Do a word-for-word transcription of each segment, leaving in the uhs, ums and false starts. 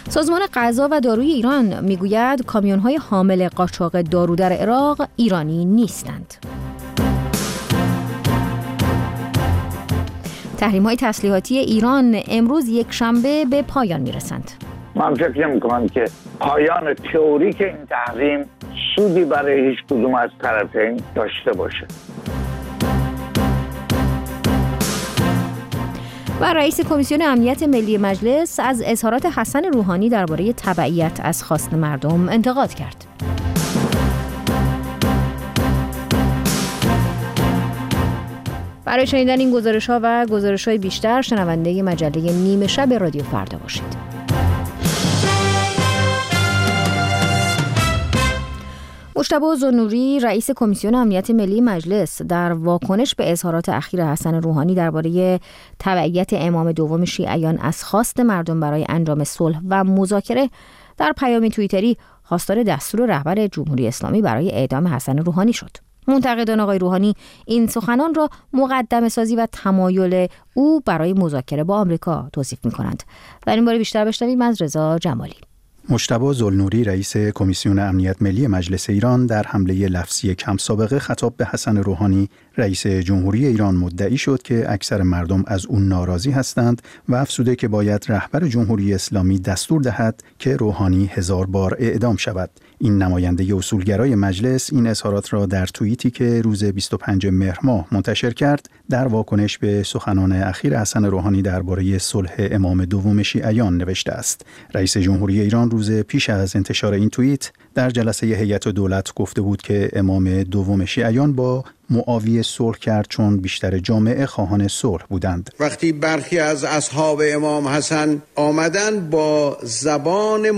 سازمان غذا و داروی ایران میگوید کامیون‌های حامل قاچاق دارو در عراق ایرانی نیستند. تحریم‌های تسلیحاتی ایران امروز یک شنبه به پایان میرسند. من فکر نمی‌کنم که پایان تئوریک این تحریم سودی برای هیچ کدوم از طرفین داشته باشه. و رئیس کمیسیون امنیت ملی مجلس از اظهارات حسن روحانی درباره تبعیت از خواست مردم انتقاد کرد. برای شنیدن این گزارش‌ها و گزارش‌های بیشتر شنونده مجله نیمه شب رادیو فردا باشید. مجتبی ذوالنوری رئیس کمیسیون امنیت ملی مجلس در واکنش به اظهارات اخیر حسن روحانی درباره تبعیت امام دوم شیعیان از خواست مردم برای انجام صلح و مذاکره در پیام توییتری خواستار دستور رهبر جمهوری اسلامی برای اعدام حسن روحانی شد. منتقدان آقای روحانی این سخنان را مقدمه سازی و تمایل او برای مذاکره با آمریکا توصیف می‌کنند. در این باره بیشتر بشنویم از رضا جمالی. مجتبی ذوالنوری رئیس کمیسیون امنیت ملی مجلس ایران در حمله لفظی کم سابقه خطاب به حسن روحانی رئیس جمهوری ایران مدعی شد که اکثر مردم از او ناراضی هستند و افزوده که باید رهبر جمهوری اسلامی دستور دهد که روحانی هزار بار اعدام شود. این نماینده اصولگرای مجلس این اظهارات را در توییتی که روز بیست و پنجم مهر ماه منتشر کرد در واکنش به سخنان اخیر حسن روحانی درباره صلح امام دوم شیعیان نوشته است. رئیس جمهوری ایران روز پیش از انتشار این توییت در جلسه هیئت دولت گفته بود که امام دوم شیعیان با معاویه صلح کرد چون بیشتر جامعه خواهان صلح بودند. وقتی برخی از اصحاب امام حسن آمدن با زبان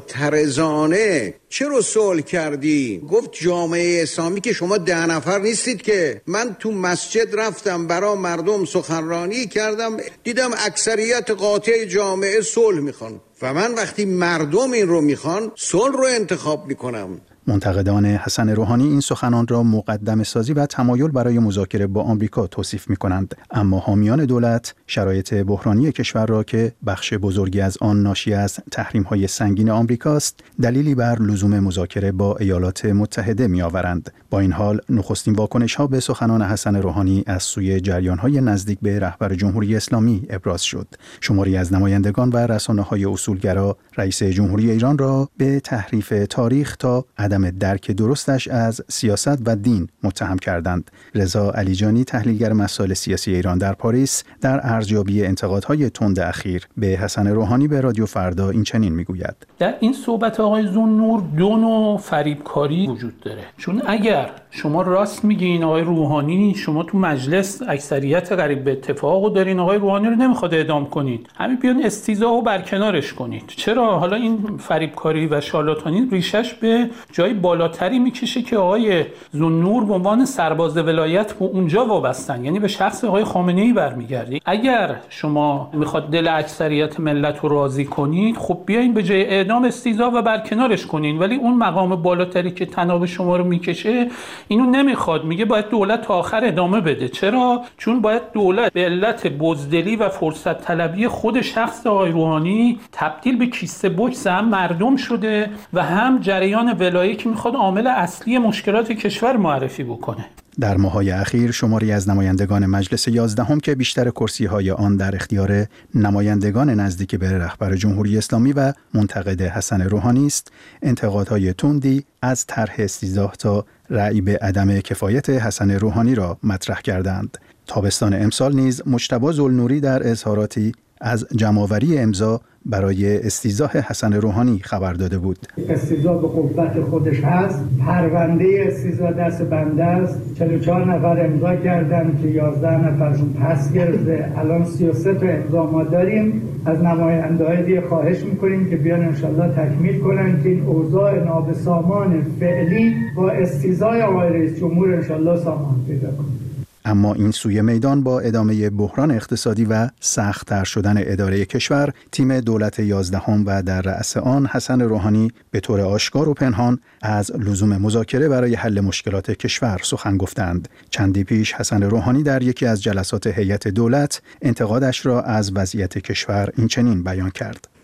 معترضانه چرا صلح کردی؟ گفت جامعه اسلامی که شما ده نفر نیستید که. من تو مسجد رفتم برای مردم سخنرانی کردم، دیدم اکثریت قاطع جامعه صلح میخوان و من وقتی مردم این رو میخوان صلح رو انتخاب میکنم. منتقدان حسن روحانی این سخنان را مقدمه سازی و تمایل برای مذاکره با آمریکا توصیف می‌کنند، اما حامیان دولت شرایط بحرانی کشور را که بخش بزرگی از آن ناشی از تحریم‌های سنگین آمریکاست دلیلی بر لزوم مذاکره با ایالات متحده می‌آورند. با این حال نخستین واکنش‌ها به سخنان حسن روحانی از سوی جریان‌های نزدیک به رهبر جمهوری اسلامی ابراز شد. شماری از نمایندگان و رسانه‌های اصولگرا رئیس جمهوری ایران را به تحریف تاریخ تا عدم درک درستش از سیاست و دین متهم کردند. رضا علیجانی تحلیلگر مسائل سیاسی ایران در پاریس در ارزیابی انتقادهای تند اخیر به حسن روحانی به رادیو فردا این چنین میگوید: در این صحبت آقای ذوالنور دو نوع فریبکاری وجود داره. چون اگر شما راست میگین آقای روحانی، شما تو مجلس اکثریت قریب به اتفاقو دارین، آقای روحانی رو نمیخواد اعدام کنید، همین بیان استیضاح و برکنارش کنید. چرا حالا این فریبکاری و شارلاتانی ریشش به جای بالاتری میکشه که آقای ذوالنور به عنوان سرباز ولایت به اونجا وابستن، یعنی به شخص آقای خامنه‌ای برمیگردی. اگر شما میخواد دل اکثریت ملت رو راضی کنید، خب بیاین به جای اعدام استیضاح و برکنارش کنین، ولی اون مقام بالاتری که طناب شما رو میکشه اینو نمیخواد، میگه باید دولت تا آخر ادامه بده. چرا؟ چون باید دولت به علت بزدلی و فرصت طلبی خود شخص آقای روحانی تبدیل به کیسه بوکس هم مردم شده و هم جریان ولایی که میخواد عامل اصلی مشکلات کشور معرفی بکنه. در ماه‌های اخیر شماری از نمایندگان مجلس یازدهم که بیشتر کرسی‌های آن در اختیار نمایندگان نزدیک به رهبر جمهوری اسلامی و منتقد حسن روحانی است، انتقادهای تندی از طرح استیضاح تا رأی به عدم کفایت حسن روحانی را مطرح کردند. تابستان امسال نیز مجتبی ذوالنوری در اظهاراتی از جمع‌آوری امضا برای استیضاح حسن روحانی خبر داده بود. استیضاح به قوت خودش هست، پرونده استیضاح دست بنده است. چهل و چهار نفر امضا کردن که یازده نفرشون پس گرفته. الان سی و سه تا امضا ما داریم. از نماینده‌های دیگه خواهش می‌کنیم که بیان انشالله تکمیل کنن که این اوضاع نابسامان فعلی با استیضاح آقای رئیس جمهور انشالله سامان پیدا کنه. اما این سوی میدان با ادامه بحران اقتصادی و سخت‌تر شدن اداره کشور، تیم دولت یازدهم و در رأس آن حسن روحانی به طور آشکار و پنهان از لزوم مذاکره برای حل مشکلات کشور سخن گفتند. چندی پیش حسن روحانی در یکی از جلسات هیئت دولت انتقادش را از وضعیت کشور این چنین بیان کرد: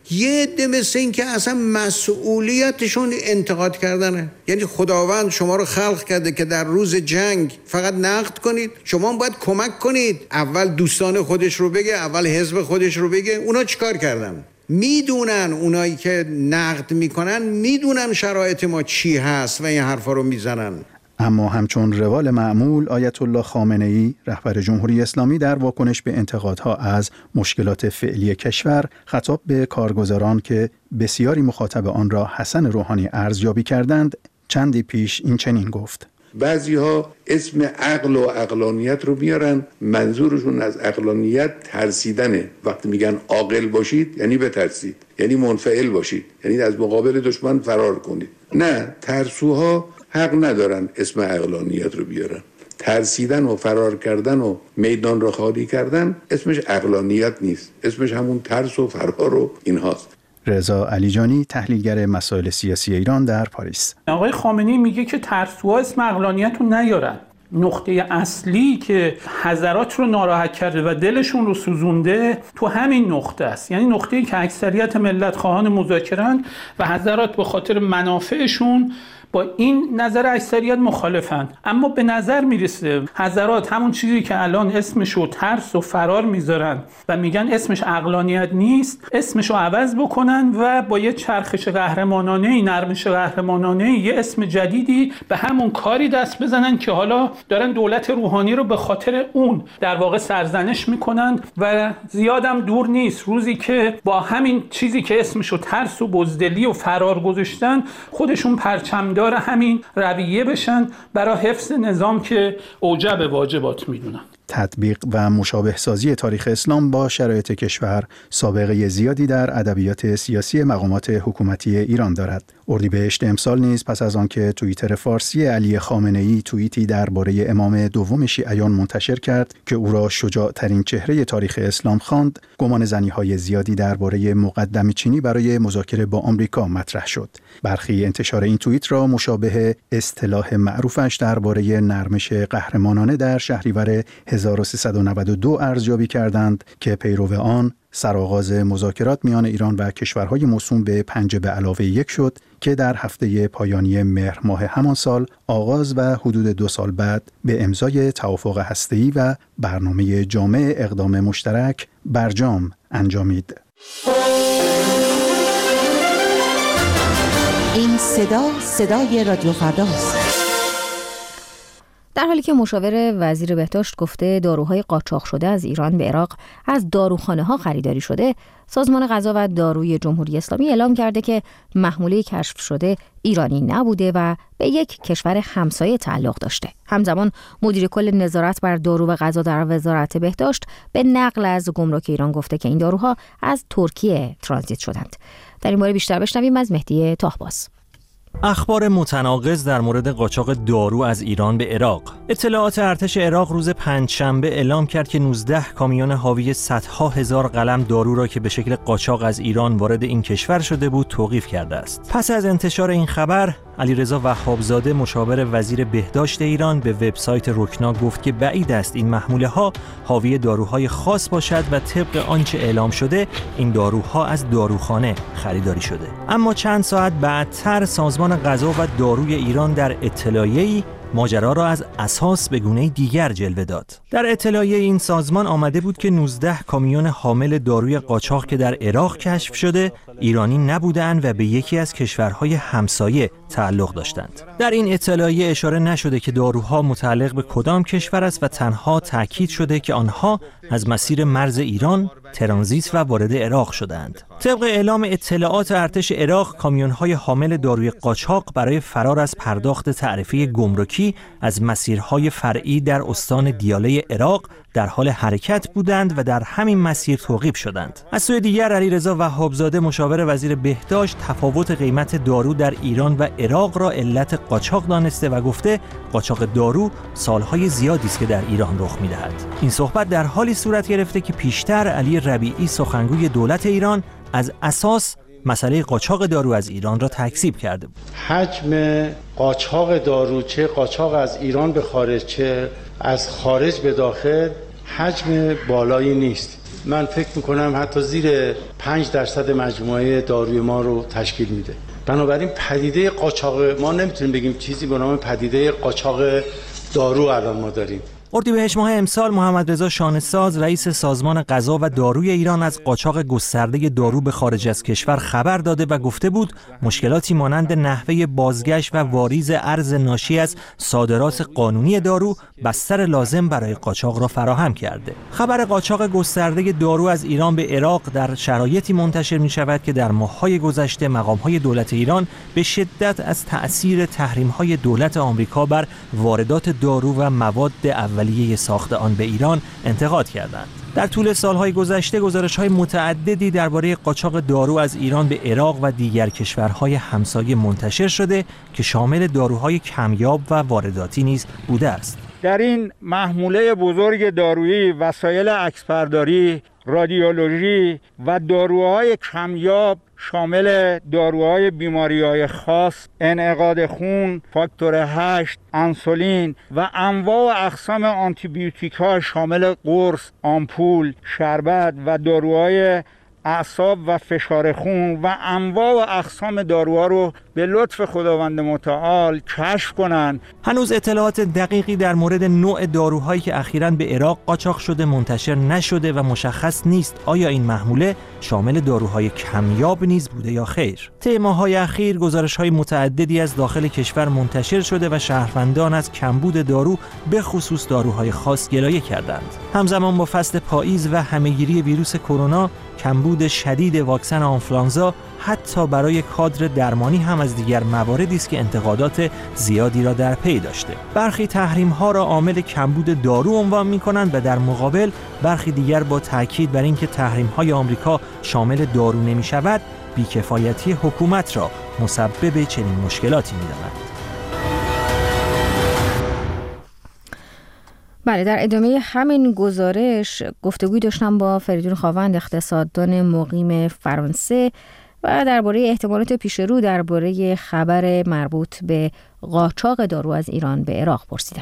یه عده مثل این که اصلا مسئولیتشون انتقاد کردنه. یعنی خداوند شما رو خلق کرده که در روز جنگ فقط نقد کنید، شما هم باید کمک کنید. اول دوستان خودش رو بگه، اول حزب خودش رو بگه. اونا چیکار کردن؟ میدونن، اونایی که نقد میکنن میدونن شرایط ما چی هست و این حرفا رو میزنن. اما همچون روال معمول، آیت الله خامنه‌ای رهبر جمهوری اسلامی در واکنش به انتقادها از مشکلات فعلی کشور خطاب به کارگزاران که بسیاری مخاطب آن را حسن روحانی ارزیابی کردند، چندی پیش این چنین گفت: بعضی ها اسم عقل و عقلانیت رو میارن، منظورشون از عقلانیت ترسیدنه. وقتی میگن عاقل باشید یعنی بترسید، یعنی منفعل باشید، یعنی از مقابل دشمن فرار کنید. نه، ترسوها حق ندارن اسم عقلانیت رو بیارن. ترسیدن و فرار کردن و میدان رو خالی کردن اسمش عقلانیت نیست، اسمش همون ترس و فرار و اینهاست. رضا علیجانی، تحلیلگر مسائل سیاسی ایران در پاریس: آقای خامنه‌ای میگه که ترسوها اسم عقلانیت رو نیارن. نقطه اصلی که حضرات رو ناراحت کرده و دلشون رو سوزونده تو همین نقطه است. یعنی نقطه‌ای که اکثریت ملت خواهان مذاکره‌اند و حضرات به خاطر منافعشون با این نظر اکثریت مخالفند. اما به نظر میرسه حضرات همون چیزی که الان اسمشو ترس و فرار میذارن و میگن اسمش عقلانیت نیست، اسمشو عوض بکنن و با یه چرخش قهرمانانه، نرمش قهرمانانه، یه اسم جدیدی به همون کاری دست بزنن که حالا دارن دولت روحانی رو به خاطر اون در واقع سرزنش میکنن و زیادم دور نیست روزی که با همین چیزی که اسمشو ترس و بزدلی و فرار گذاشتن خودشون پرچم داره همین رویه بشن برای حفظ نظام که اوجب واجبات میدونن. تطبیق و مشابه سازی تاریخ اسلام با شرایط کشور سابقه زیادی در ادبیات سیاسی مقامات حکومتی ایران دارد. اردیبهشت امسال نیز پس از آنکه توییتر فارسی علی خامنه‌ای توییتی درباره امام دوم شیعیان منتشر کرد که او را شجاع ترین چهره تاریخ اسلام خواند، گمان زنی‌های زیادی درباره مقدمه چینی برای مذاکره با آمریکا مطرح شد. برخی انتشار این توییت را مشابه اصطلاح معروفش درباره نرمش قهرمانانه در شهریور هزار و سیصد و نود و دو ارزیابی کردند که پیرو آن سرآغاز مذاکرات میان ایران و کشورهای موسوم به پنج به علاوه یک شد که در هفته پایانی مهر ماه همان سال آغاز و حدود دو سال بعد به امضای توافق هسته‌ای و برنامه جامع اقدام مشترک برجام انجامید. این صدا صدای رادیو فرداست. در حالی که مشاور وزیر بهداشت گفته داروهای قاچاق شده از ایران به عراق از داروخانه‌ها خریداری شده، سازمان غذا و داروی جمهوری اسلامی اعلام کرده که محموله کشف شده ایرانی نبوده و به یک کشور همسایه تعلق داشته. همزمان مدیر کل نظارت بر دارو و غذا در وزارت بهداشت به نقل از گمرک ایران گفته که این داروها از ترکیه ترانزیت شدند. در این باره بیشتر بشنویم از مهدی طاهباز. اخبار متناقض در مورد قاچاق دارو از ایران به عراق. اطلاعات ارتش عراق روز پنجشنبه اعلام کرد که نوزده کامیون حاوی صدها هزار قلم دارو را که به شکل قاچاق از ایران وارد این کشور شده بود توقیف کرده است. پس از انتشار این خبر، علیرضا وهابزاده مشاور وزیر بهداشت ایران به وبسایت رکنا گفت که بعید است این محموله ها حاوی داروهای خاص باشد و طبق آنچه اعلام شده این داروها از داروخانه خریداری شده. اما چند ساعت بعدتر سازمان غذا و داروی ایران در اطلاعیه‌ای ماجرا را از اساس به گونه دیگر جلوه داد. در اطلاعیه این سازمان آمده بود که نوزده کامیون حامل داروی قاچاق که در عراق کشف شده ایرانی نبودند و به یکی از کشورهای همسایه تعلق داشتند. در این اطلاعیه اشاره نشده که داروها متعلق به کدام کشور است و تنها تاکید شده که آنها از مسیر مرز ایران ترانزیت و وارد عراق شدند. طبق اعلام اطلاعات ارتش عراق، کامیون‌های حامل داروی قاچاق برای فرار از پرداخت تعرفه گمرکی از مسیرهای فرعی در استان دیاله عراق در حال حرکت بودند و در همین مسیر توقیف شدند. از سوی دیگر علیرضا وهابزاده مشاور وزیر بهداشت تفاوت قیمت دارو در ایران و عراق را علت قاچاق دانسته و گفته قاچاق دارو سالهای زیادی است که در ایران رخ می‌دهد. این صحبت در حالی صورت گرفته که پیشتر علی ربیعی سخنگوی دولت ایران از اساس مسئله قاچاق دارو از ایران را تکذیب کرده بود. حجم قاچاق دارو، چه قاچاق از ایران به خارج چه از خارج به داخل، حجم بالایی نیست. من فکر میکنم حتی زیر پنج درصد مجموعه داروی ما رو تشکیل میده. بنابراین پدیده قاچاق ما نمیتونیم بگیم چیزی به نام پدیده قاچاق دارو الان ما داریم. اردیبهشت ماه امسال محمد رضا شانه‌ساز رئیس سازمان غذا و داروی ایران از قاچاق گسترده دارو به خارج از کشور خبر داده و گفته بود مشکلاتی مانند نحوه بازگشت و واریز ارز ناشی از صادرات قانونی دارو بستر لازم برای قاچاق را فراهم کرده. خبر قاچاق گسترده دارو از ایران به عراق در شرایطی منتشر می شود که در ماه‌های گذشته مقام‌های دولت ایران به شدت از تأثیر تحریم‌های دولت آمریکا بر واردات دارو و مواد اولیه ساخت آن به ایران انتقاد کردند. در طول سالهای گذشته گزارش‌های متعددی درباره قاچاق دارو از ایران به عراق و دیگر کشورهای همسایه منتشر شده که شامل داروهای کمیاب و وارداتی نیز بوده است. در این محموله بزرگ دارویی وسایل عکسبرداری، رادیولوژی و داروهای کمیاب شامل داروهای بیماری‌های خاص، انعقاد خون، فاکتور هشت، انسولین و انواع و اقسام آنتیبیوتیک‌ها شامل قرص، آمپول، شربت و داروهای اعصاب و فشار خون و انواع و اقسام داروها رو به لطف خداوند متعال کشف کنند. هنوز اطلاعات دقیقی در مورد نوع داروهایی که اخیراً به عراق قاچاق شده منتشر نشده و مشخص نیست آیا این محموله شامل داروهای کمیاب نیز بوده یا خیر. طی ماه‌های اخیر گزارش‌های متعددی از داخل کشور منتشر شده و شهروندان از کمبود دارو به خصوص داروهای خاص گلایه کردند. همزمان با فصل پاییز و همه‌گیری ویروس کرونا کمبود شدید واکسن آنفولانزا حتی برای کادر درمانی هم از دیگر مواردی است که انتقادات زیادی را در پی داشته. برخی تحریم‌ها را عامل کمبود دارو عنوان می‌کنند و در مقابل برخی دیگر با تاکید بر اینکه تحریم‌های آمریکا شامل دارو نمی‌شود، بی‌کفایتی حکومت را مسبب چنین مشکلاتی می‌دانند. بله، در ادامه همین گزارش گفتگوی داشتم با فریدون خاوند، اقتصاددان مقیم فرانسه، و درباره احتمالات پیش رو درباره خبر مربوط به قاچاق دارو از ایران به عراق پرسیدم.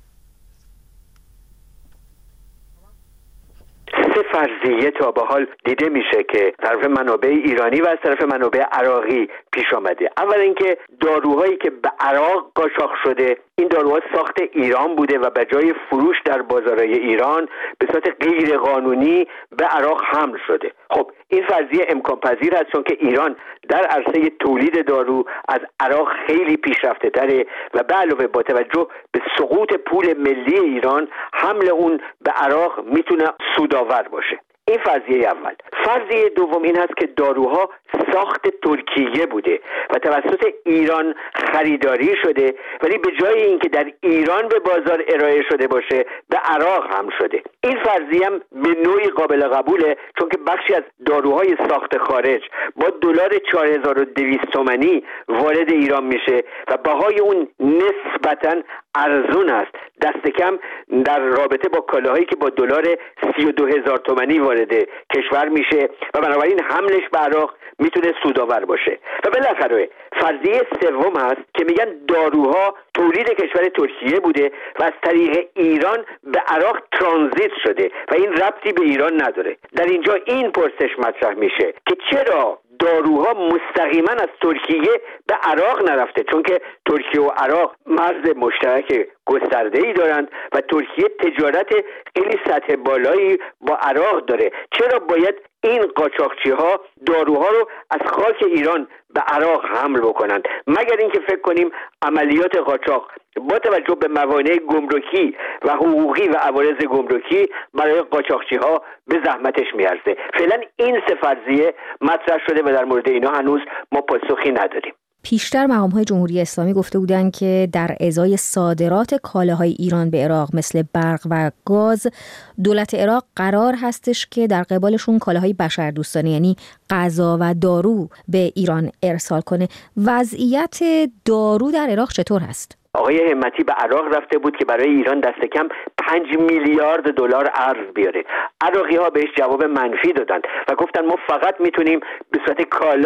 سه فرضیه تا به حال دیده میشه که طرف منابع ایرانی و از طرف منابع عراقی پیش آمده. اول اینکه داروهایی که به عراق قاچاق شده، این داروها ساخت ایران بوده و به جای فروش در بازارهای ایران به صورت غیر قانونی به عراق حمل شده. خب این فرضیه امکان پذیر است چون که ایران در عرصه تولید دارو از عراق خیلی پیشرفته تره و به علاوه با توجه به سقوط پول ملی ایران حمل اون به عراق میتونه سودآور باشه. این فرضیه اول. فرضیه دوم این هست که داروها ساخت ترکیه بوده و توسط ایران خریداری شده، ولی به جای اینکه در ایران به بازار ارائه شده باشه به عراق هم شده. این فرضیه هم به نوعی قابل قبوله چون که بخشی از داروهای ساخت خارج با دلار چهار هزار و دویست تومانی وارد ایران میشه و بهای اون نسبتاً ارزون است، دست کم در رابطه با کالاهایی که با دلار سی و دو هزار تومانی وارد کشور میشه و بنابراین حملش به عراق میتونه سودآور باشه. و بالاخره فرضیه سوم هست که میگن داروها تولید کشور ترکیه بوده و از طریق ایران به عراق ترانزیت شده و این ربطی به ایران نداره. در اینجا این پرسش مطرح میشه که چرا داروها مستقیما از ترکیه به عراق نرفته، چون که ترکیه و عراق مرز مشترک گسترده‌ای دارند و ترکیه تجارت خیلی سطح بالایی با عراق داره. چرا باید این قاچاقچی‌ها داروها رو از خاک ایران به عراق حمل بکنند؟ مگر اینکه فکر کنیم عملیات قاچاق با توجه به موانع گمرکی و حقوقی و عوارض گمرکی برای قاچاقچی‌ها به زحمتش میارزه. فعلا این سه فرضیه مطرح شده و در مورد اینا هنوز ما پاسخی نداریم. پیشتر مقام‌های جمهوری اسلامی گفته بودند که در ازای صادرات کالاهای ایران به عراق مثل برق و گاز، دولت عراق قرار هستش که در قبالشون کالاهای بشردوستانه یعنی غذا و دارو به ایران ارسال کنه. وضعیت دارو در عراق چطور هست؟ آقای همتی به عراق رفته بود که برای ایران دست کم پنج میلیارد دلار ارز بیاره. عراقی ها بهش جواب منفی دادن و گفتن ما فقط میتونیم به صورت کالا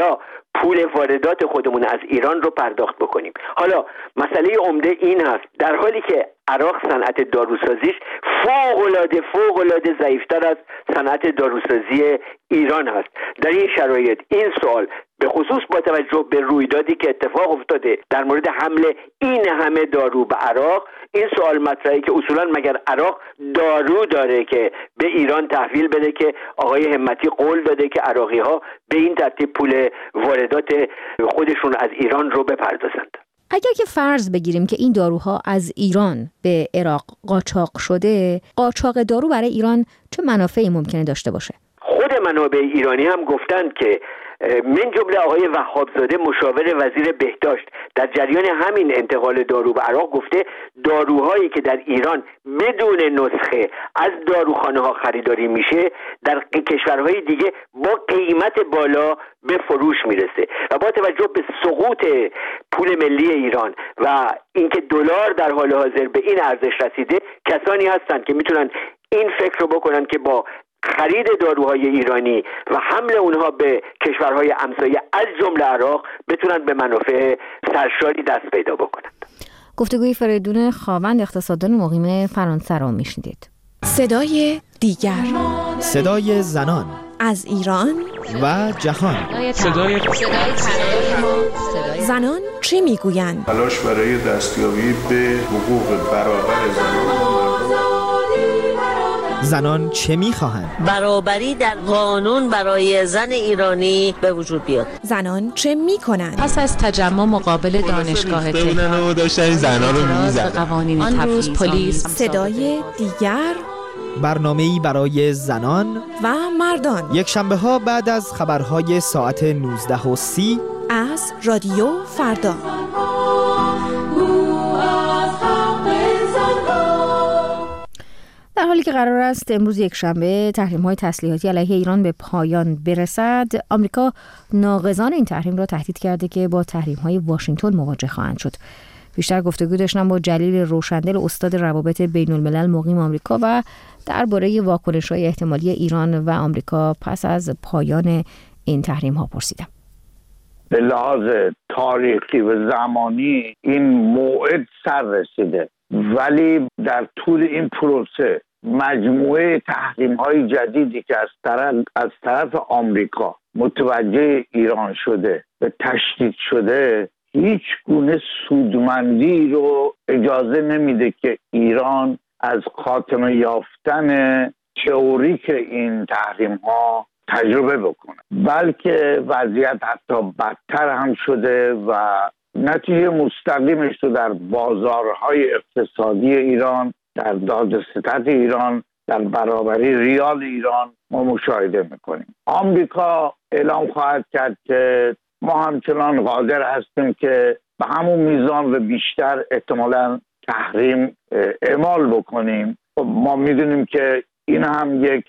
پول واردات خودمون از ایران رو پرداخت بکنیم. حالا مسئله عمده این هست در حالی که عراق صنعت داروسازیش فوق‌العاده فوق‌العاده ضعیف‌تر از صنعت داروسازی ایران هست، در این شرایط این سوال به خصوص با توجه به رویدادی که اتفاق افتاده در مورد حمله این همه دارو به عراق، این سوال مطرحه که اصولا مگر عراق دارو داره که به ایران تحویل بده که آقای همتی قول داده که عراقی ها به این ترتیب پول واردات خودشون از ایران رو بپردازند. اگر که فرض بگیریم که این داروها از ایران به عراق قاچاق شده، قاچاق دارو برای ایران چه منافعی ممکنه داشته باشه؟ خود منابع ایرانی هم گفتند که من جمله آقای وهابزاده مشاور وزیر بهداشت در جریان همین انتقال دارو به عراق گفته داروهایی که در ایران بدون نسخه از داروخانه ها خریداری میشه در کشورهای دیگه با قیمت بالا به فروش میرسه و با توجه به سقوط پول ملی ایران و اینکه دلار در حال حاضر به این ارزش رسیده، کسانی هستند که میتونن این فکر رو بکنن که با خرید داروهای ایرانی و حمل اونها به کشورهای همسایه از جمله عراق بتونن به منافع سرشاری دست پیدا بکنند. گفتگوی فریدون خاوند اقتصاددان مقیم فرانسه را میشنیدید. صدای دیگر، صدای زنان از ایران و جهان، صدای زنان چه میگویند؟ تلاش برای دستیابی به حقوق برابر زنان. زنان چه میخواهند؟ برابری در قانون برای زن ایرانی به وجود بیاد. زنان چه میکنند؟ پس از تجمع مقابل دانشگاه تهران داشتن زنان رو میزدن. قوانین تبعیض پلیس. صدای دیگر، برنامه‌ای برای زنان و مردان، یک شنبه ها بعد از خبرهای ساعت نوزده و سی از رادیو فردا. در حالی که قرار است امروز یک شنبه تحریم‌های تسلیحاتی علیه ایران به پایان برسد، آمریکا ناقضان این تحریم را تهدید کرده که با تحریم‌های واشنگتن مواجه خواهند شد. بیشتر گفتگو داشتم با جلیل روشندل، استاد روابط بین‌الملل مقیم آمریکا، و درباره واکنش‌های احتمالی ایران و آمریکا پس از پایان این تحریم‌ها پرسیدم. به لحاظ تاریخی و زمانی این موعد سر رسیده، ولی در طول این پروسه مجموعه تحریم‌های جدیدی که از طرف از طرف آمریکا متوجه ایران شده و تشدید شده هیچ گونه سودمندی رو اجازه نمیده که ایران از خاتمه یافتن تئوریک این تحریم‌ها تجربه بکنه، بلکه وضعیت حتی بدتر هم شده و نتیجه مستقیمش رو در بازارهای اقتصادی ایران، در دادستد ایران، در برابری ریال ایران ما مشاهده میکنیم. آمریکا اعلام خواهد کرد که ما همچنان قادر هستیم که به همون میزان و بیشتر احتمالاً تحریم اعمال بکنیم. ما میدونیم که این هم یک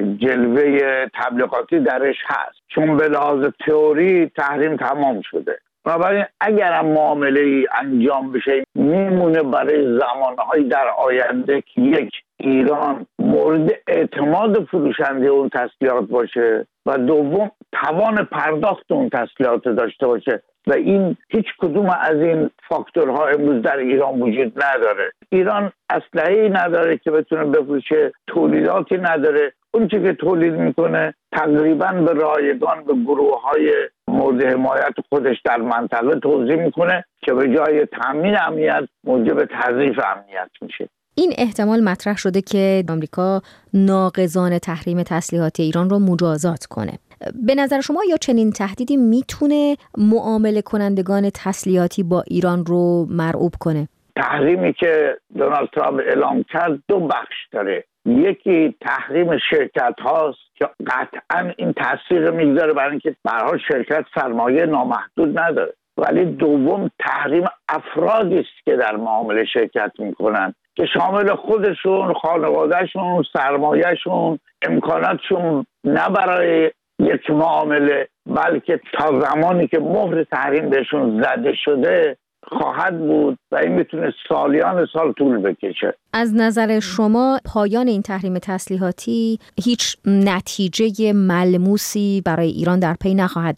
جلوه تبلیغاتی درش هست، چون به لحاظ تئوری تحریم تمام شده. بنابراین اگر هم معامله ای انجام بشه میمونه برای زمانهای در آینده که یک ایران مورد اعتماد فروشنده اون تسلیحات باشه و دوم توان پرداخت اون تسلیحات داشته باشه و این هیچ کدوم از این فاکتورها امروز در ایران وجود نداره. ایران اسلحه‌ای نداره که بتونه بفروشه، تولیداتی نداره. اون چیزی که تولید میکنه تقریباً به رایگان به گروه‌های مورد حمایت خودش در منطقه توزیع میکنه که به جای تامین امنیت موجب تضعیف امنیت میشه. این احتمال مطرح شده که آمریکا ناقضان تحریم تسلیحات ایران رو مجازات کنه. به نظر شما یا چنین تهدیدی میتونه معامله کنندگان تسلیحاتی با ایران رو مرعوب کنه؟ تحریمی که دونالد ترامپ اعلام کرد دو بخش داره. یکی تحریم شرکت هاست که قطعا این تاثیر میگذاره برای اینکه به هر حال شرکت سرمایه نامحدود نداره، ولی دوم تحریم افرادی است که در معامله شرکت میکنن که شامل خودشون، خانوادهشون، سرمایهشون، امکاناتشون، نه برای یک معامله بلکه تا زمانی که مهر تحریم بهشون زده شده خواهد بود و این میتونه سالیان سال طول بکشه. از نظر شما پایان این تحریم تسلیحاتی هیچ نتیجه ملموسی برای ایران در پی نخواهد داشت؟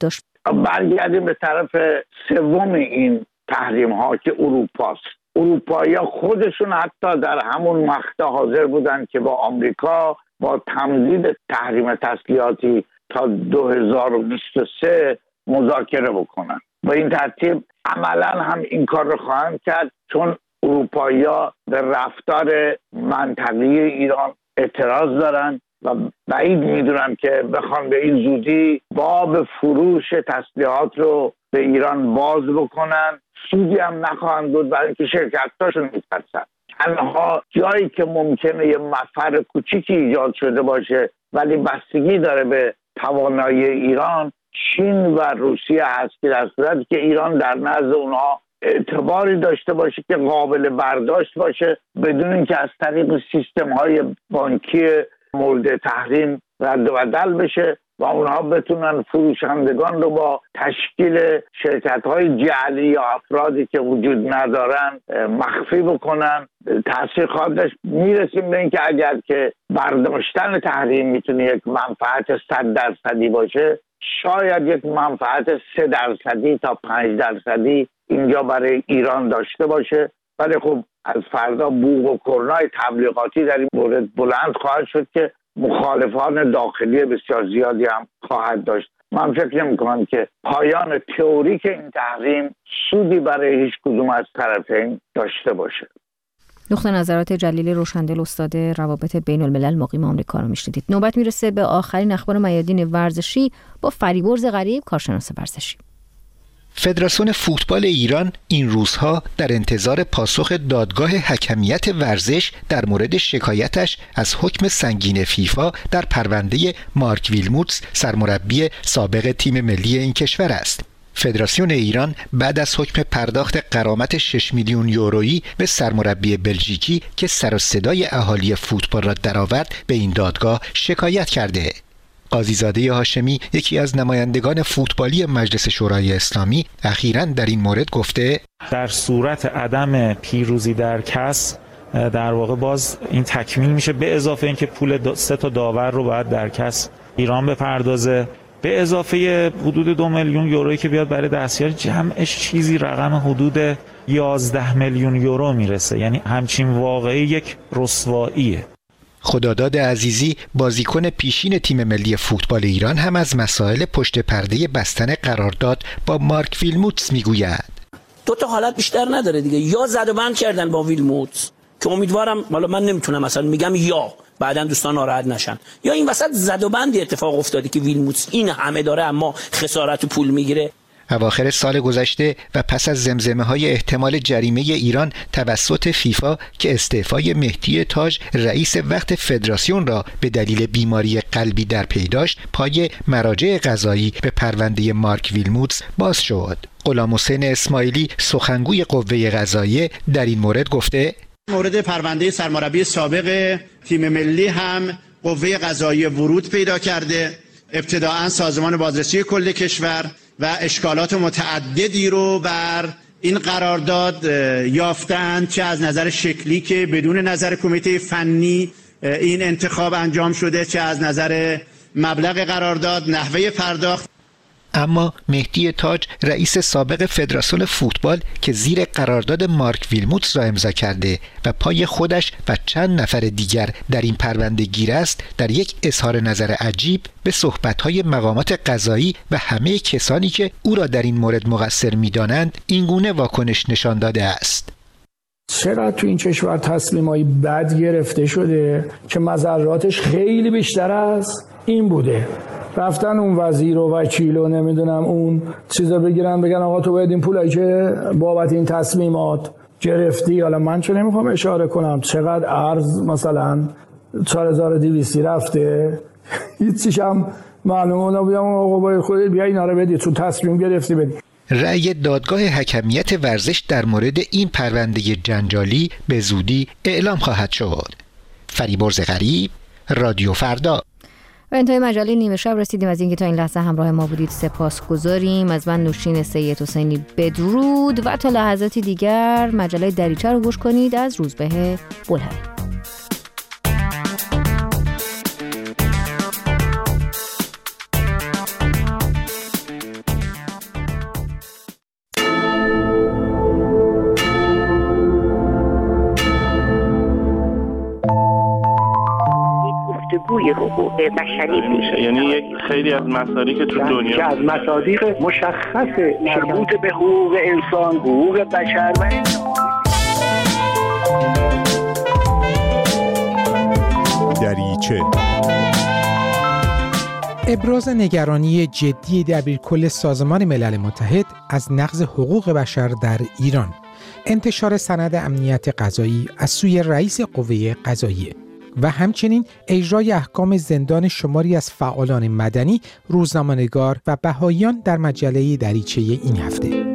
برگردیم به طرف سوم این تحریم ها که اروپاست. اروپایی ها خودشون حتی در همون مقطع حاضر بودن که با آمریکا با تمدید تحریم تسلیحاتی تا دو هزار و بیست و سه مذاکره بکنن. با این ترتیب عملا هم این کار رو خواهند کرد، چون اروپایی ها به رفتار منطقی ایران اعتراض دارن و بعید میدونن که بخوان به این زودی باب فروش تسلیحات رو به ایران باز بکنن. سودی هم نخواهند بود برای اینکه شرکتاشون میترسن. تنها جایی که ممکنه یه مفر کوچیکی ایجاد شده باشه ولی بستگی داره به توانایی ایران، چین و روسیه هست که در صورتی که ایران در نزد اونها اعتباری داشته باشه که قابل برداشت باشه بدون اینکه از طریق سیستم های بانکی مورد تحریم رد و بدل بشه و اونها بتونن فروشندگان رو با تشکیل شرکت‌های جعلی یا افرادی که وجود ندارن مخفی بکنن. تأثیر خواهد داشت. میرسیم به اینکه اگر که برداشتن تحریم میتونه یک منفعت صد درصدی باشه، شاید یک منفعت سه درصدی تا پنج درصدی اینجا برای ایران داشته باشه. ولی خب از فردا بوق و کرنای تبلیغاتی در این مورد بلند خواهد شد که مخالفان داخلی بسیار زیادی هم خواهد داشت. من فکر نمی‌کنم که پایان تئوریک این تحریم سودی برای هیچ کدوم از طرفین داشته باشه. نقطه نظرات جلیل روشندل استاد روابط بین الملل مقیم آمریکا رو میشنیدید. نوبت میرسه به آخرین اخبار میادین ورزشی با فریبرز غریب، کارشناس ورزشی. فدراسیون فوتبال ایران این روزها در انتظار پاسخ دادگاه حکمیت ورزش در مورد شکایتش از حکم سنگین فیفا در پرونده مارک ویلموتس، سرمربی سابق تیم ملی این کشور است. فدراسیون ایران بعد از حکم پرداخت غرامت شش میلیون یورویی به سرمربی بلژیکی که سر و صدای اهالی فوتبال را درآورد به این دادگاه شکایت کرده. قاضیزاده هاشمی، یکی از نمایندگان فوتبالی مجلس شورای اسلامی، اخیراً در این مورد گفته در صورت عدم پیروزی در کس در واقع باز این تکمیل میشه، به اضافه اینکه پول سه تا داور رو باید در کس ایران بپردازه، به اضافه حدود دو میلیون یورویی که بیاد برای دستیار، جمعش چیزی رقم حدود یازده میلیون یورو میرسه. یعنی همچین واقعی یک رسواییه. خداداد عزیزی، بازیکن پیشین تیم ملی فوتبال ایران، هم از مسائل پشت پرده بستن قرارداد با مارک ویلموتس میگوید. دو تا حالت بیشتر نداره دیگه، یا زد و بند کردن با ویلموتس که امیدوارم، حالا من نمیتونم مثلا میگم یا بعداً دوستان ناراحت نشن، یا این وسط زد و بند اتفاق افتاده که ویلموتس این همه داره اما خسارت و پول میگیره. اواخر سال گذشته و پس از زمزمه‌های احتمال جریمه ایران توسط فیفا که استعفای مهدی تاج رئیس وقت فدراسیون را به دلیل بیماری قلبی در پی داشت، پای مراجع قضایی به پرونده مارک ویلموتس باز شد. غلامحسین اسماعیلی، سخنگوی قوه قضاییه، در این مورد گفته مورد پرونده سرمربی سابق تیم ملی هم قوه قضاییه ورود پیدا کرده. ابتداعاً سازمان بازرسی کل کشور و اشکالات متعددی رو بر این قرارداد یافتند، چه از نظر شکلی که بدون نظر کمیته فنی این انتخاب انجام شده، چه از نظر مبلغ قرارداد، نحوه پرداخت. اما مهدی تاج، رئیس سابق فدراسیون فوتبال که زیر قرارداد مارک ویلموتس را امضا کرده و پای خودش و چند نفر دیگر در این پرونده گیر است، در یک اظهار نظر عجیب به صحبت‌های مقامات قضایی و همه کسانی که او را در این مورد مقصر می‌دانند این گونه واکنش نشان داده است. چقدر تو این کشور تصمیمای بد گرفته شده که مضراتش خیلی بیشتر از این بوده. رفتن اون وزیر و وکیل و نمیدونم اون چیزا بگیرن بگن آقا تو باید این پولایی که بابت این تصمیمات گرفتی، حالا من چه نمیخوام اشاره کنم چقدر ارز مثلا چهار هزار و دویست رفته، هیچیش هم معلومه نبودم، آقا باید خودت بیا اینا رو بدی، تو تصمیم گرفتی بدی. رأی دادگاه حکمیت ورزش در مورد این پرونده جنجالی به زودی اعلام خواهد شد. فریبرز غریب، رادیو فردا. و انتهای مجله نیمه شب رسیدیم. از اینکه تا این لحظه همراه ما بودید سپاسگزاریم. از من نوشین سید حسینی بدرود و تا لحظاتی دیگر مجله دریچه رو گوش کنید از روزبه بلهری. جمهوری حقوق بشری میشه. یعنی یک خیلی از مصادیق که تو دنیا که از مصادیق مشخص مربوط به حقوق انسان، حقوق بشر و دریچه. ابراز نگرانی جدی دبیرکل سازمان ملل متحد از نقض حقوق بشر در ایران. انتشار سند امنیت قضایی از سوی رئیس قوه قضاییه و همچنین اجرای احکام زندان شماری از فعالان مدنی، روزنامه‌نگار و بهائیان در مجله دریچه این هفته.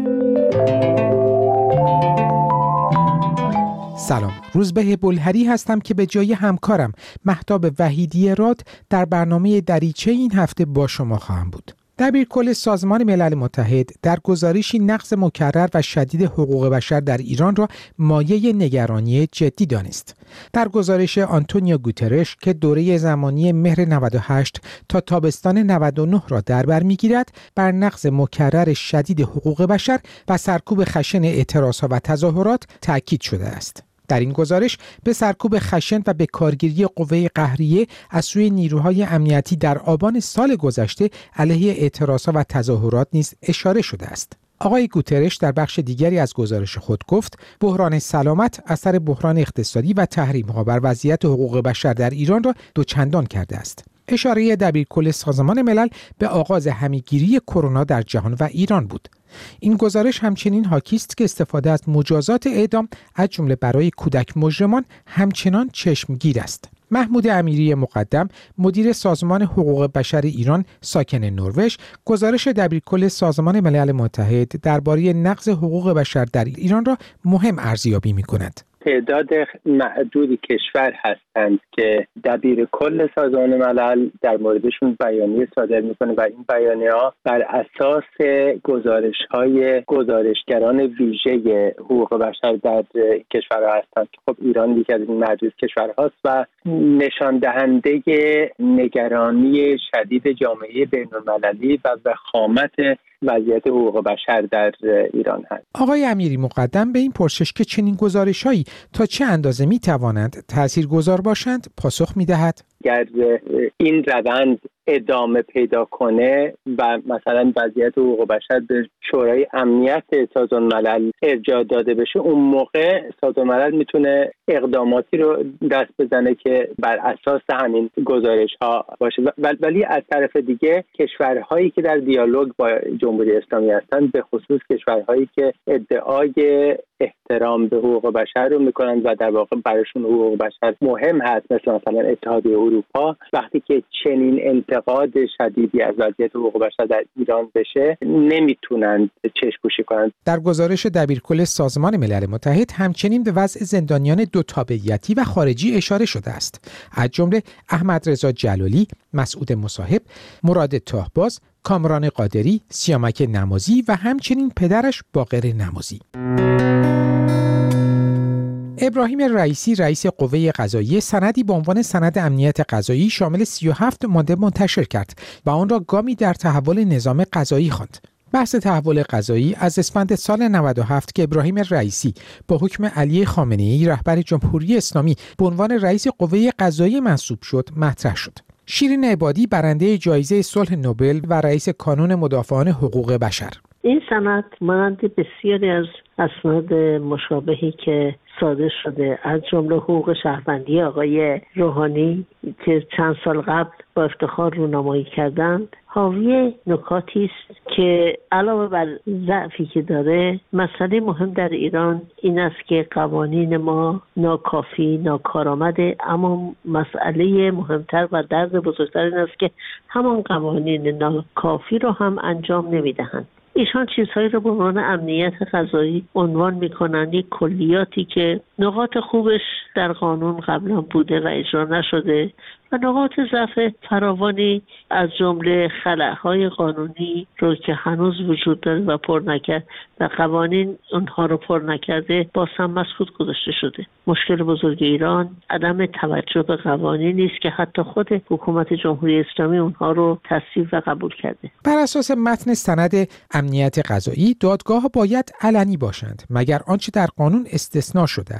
سلام، روزبه بلهری هستم که به جای همکارم مهتاب وحیدی راد در برنامه دریچه این هفته با شما خواهم بود. دبیرکل سازمان ملل متحد در گزارشی نقض مکرر و شدید حقوق بشر در ایران را مایه نگرانی جدی دانست. در گزارش آنتونیو گوترش که دوره زمانی مهر نود و هشت تا تابستان نود و نه را در بر می‌گیرد، بر نقض مکرر شدید حقوق بشر و سرکوب خشن اعتراضها و تظاهرات تأکید شده است. در این گزارش به سرکوب خشن و به کارگیری قوه قهریه از سوی نیروهای امنیتی در آبان سال گذشته علیه اعتراضها و تظاهرات نیز اشاره شده است. آقای گوترش در بخش دیگری از گزارش خود گفت بحران سلامت اثر بحران اقتصادی و تحریم‌ها بر وضعیت حقوق بشر در ایران را دوچندان کرده است. اشاره دبیرکل سازمان ملل به آغاز همه‌گیری کرونا در جهان و ایران بود. این گزارش همچنین حاکی است که استفاده از مجازات اعدام از جمله برای کودک مجرمان همچنان چشمگیر است. محمود امیری مقدم، مدیر سازمان حقوق بشر ایران ساکن نروژ، گزارش دبیرکل سازمان ملل متحد درباره نقض حقوق بشر در ایران را مهم ارزیابی می‌کند. تعداد معدودی کشور هستند که دبیرکل سازمان ملل در موردشون بیانیه صادر میکنه و این بیانیه ها بر اساس گزارش های گزارشگران ویژه حقوق بشر در کشورها هستند که خب ایران یکی از این معدود کشورهاست و نشان دهنده نگرانی شدید جامعه بین المللی و وخامت وضعیت حقوق بشر در ایران هست. آقای امیری مقدم به این پرسش که چنین گزارش‌هایی تا چه اندازه می‌توانند تاثیرگذار باشند پاسخ می‌دهد. اگر این روند ادامه پیدا کنه و مثلا وضعیت حقوق بشر به شورای امنیت سازمان ملل ارجاع داده بشه، اون موقع سازمان ملل میتونه اقداماتی رو دست بزنه که بر اساس همین گزارش ها باشه. ولی از طرف دیگه کشورهایی که در دیالوگ با جمهوری اسلامی هستند، به خصوص کشورهایی که ادعای احترام به حقوق بشر رو میکنند و در واقع براشون حقوق بشر مهم هست، مثل مثلا اتحادیه اروپا، وقتی که چنین انتقاد شدیدی از وضعیت حقوق بشر در ایران بشه نمیتونند چشم‌پوشی کنند. در گزارش دبیرکل سازمان ملل متحد همچنین به وضع زندانیان دو تابعیتی و خارجی اشاره شده است، از جمله احمد رضا جلالی، مسعود مصاحب، مراد تاهباز، کامران قادری، سیامک نمازی و همچنین پدرش باقر نمازی. ابراهیم رئیسی، رئیس قوه قضاییه، سندی به عنوان سند امنیت قضایی شامل سی و هفت ماده منتشر کرد و آن را گامی در تحول نظام قضایی خواند. بحث تحول قضایی از اسفند سال نود و هفت که ابراهیم رئیسی با حکم علی خامنه‌ای رهبر جمهوری اسلامی به عنوان رئیس قوه قضاییه منصوب شد مطرح شد. شیرین عبادی، برنده جایزه صلح نوبل و رئیس کانون مدافعان حقوق بشر: این سند مانند بسیاری از اسناد مشابهی که صادر شده از جمله حقوق شهروندی آقای روحانی که چند سال قبل با افتخار رونمایی کردند، حاوی نکاتی است که علاوه بر ضعفی که داره، مسئله مهم در ایران این است که قوانین ما ناکافی، ناکارآمده، اما مسئله مهمتر و درد بزرگتر این است که همان قوانین ناکافی رو هم انجام نمیدهند. ایشان چیزهایی رو به عنوان امنیت قضایی عنوان میکنند، یک کلیاتی که نقاط خوبش در قانون قبلا بوده و اجرا نشده و نقاط ضعف فراوانی از جمله خلأهای قانونی رو که هنوز وجود داره و پر نکرد و قوانین اونها رو پر نکرده باز هم مسکوت گذاشته شده. مشکل بزرگ ایران عدم توجه به قوانینی است که حتی خود حکومت جمهوری اسلامی اونها رو تصویب و قبول کرده. بر اساس متن سند امنیت قضایی، دادگاه‌ها باید علنی باشند مگر آنچه در قانون استثناء شده است.